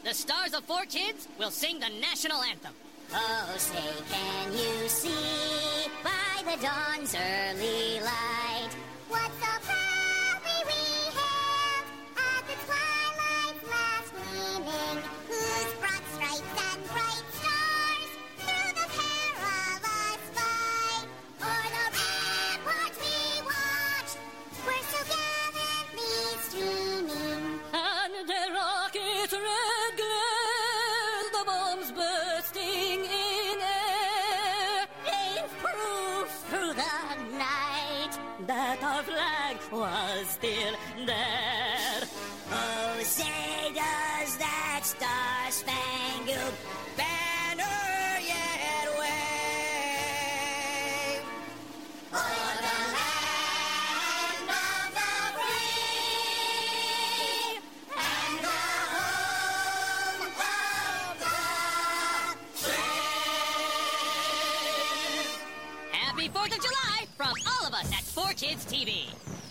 the stars of 4Kids will sing the national anthem. Oh, say, can you see by the dawn's early light what so proudly we hailed at the twilight's last gleaming, whose broad stripes and bright stars through the perilous fight o'er the ramparts we watched were so gallantly streaming. And the rocket's red glare, the bombs bursting in air, Gave proof through the night that our flag was still there. Oh, say does that star-spangled banner yet wave o'er the land of the free and the home of the brave? Happy 4th of July from all of us at 4Kids TV.